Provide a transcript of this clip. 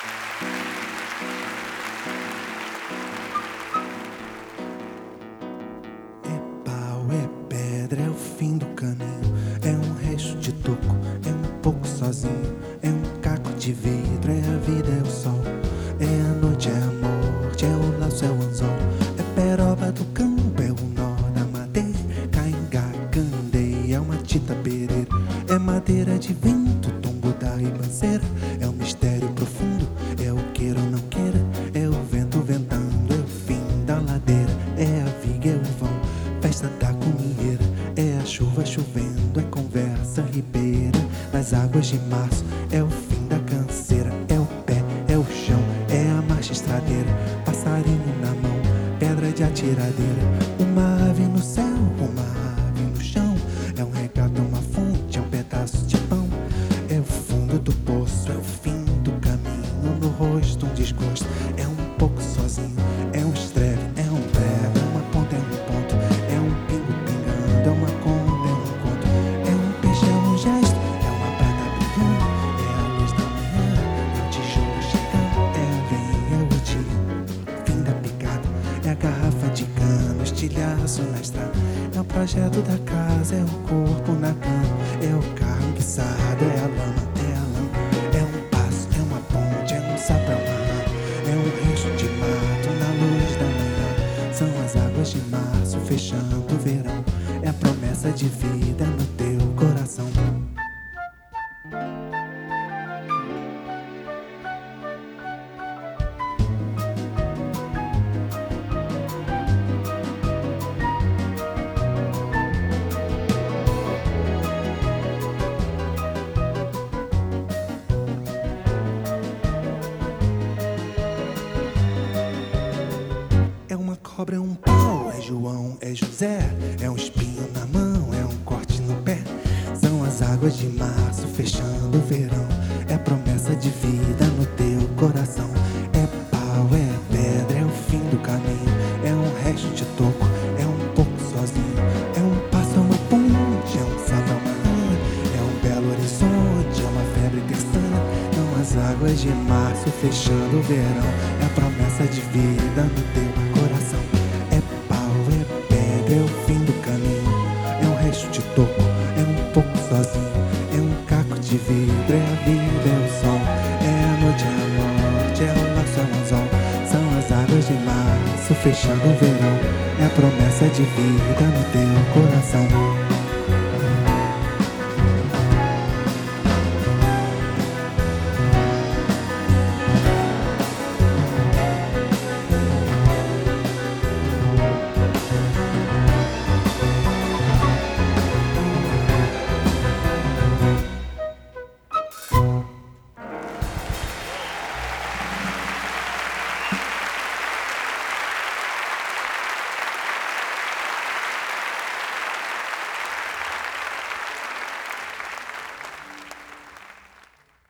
É pau, é pedra, é o fim do caminho. É um resto de toco, é um pouco sozinho. É um caco de vidro, é a vida, é o sol. É a noite, é a morte, é o laço, é o anzol. É peroba do campo, é o nó da madeira. Caingá, candeia, é uma tita pereira. É madeira de vento, tombo da ribanceira. É um mistério profundo, é o queira ou não queira. É o vento ventando, é o fim da ladeira. É a viga, é o vão, festa da comieira. É a chuva chovendo, é conversa ribeira. Nas águas de março, é o fim da canseira. É o pé, é o chão, é a marcha estradeira. Passarinho na mão, pedra de atiradeira. Uma ave no céu, uma ave no chão. É um regato, é uma fonte, é um pedaço de pão. É o fundo do poço, é o fim do caminho. No rosto um desgosto, é um pouco sozinho. É um estreve, é um prego, é uma ponta, é um ponto. É um pingo pingando, é uma conta, é um conto. É um peixe, é um gesto, é uma prata brilhando. É a luz da manhã, é o tijolo chegando. É vem, é o dia, fim da picada. É a garrafa de cano, estilhaço na estrada. É o projeto da casa, é o corpo na cama. É o carro enguiçado, é a lama, é a lama. É um passo, é uma ponte, é um sapo, é uma rã. É um resto de mato na luz da manhã. São as águas de março fechando o verão. É a promessa de vida no teu coração. É uma cobra, é um pau, é João, é José. É um espinho na mão, é um corte no pé. São as águas de março fechando o verão. É a promessa de vida no teu coração. É pau, é pedra, é o fim do caminho. É um resto de toco, é um pouco sozinho. É um passo, é uma ponte, é um sapo, é uma rã. É um belo horizonte, é uma febre texana. São as águas de março fechando o verão. É a promessa de vida no teu coração. É pau, é pedra, é o fim do caminho. É um resto de toco, é um pouco sozinho. É um caco de vidro, é a vida, é o sol. É a noite, é a morte, é o laço, é o anzol. São as águas de março fechando o verão. É a promessa de vida no teu coração.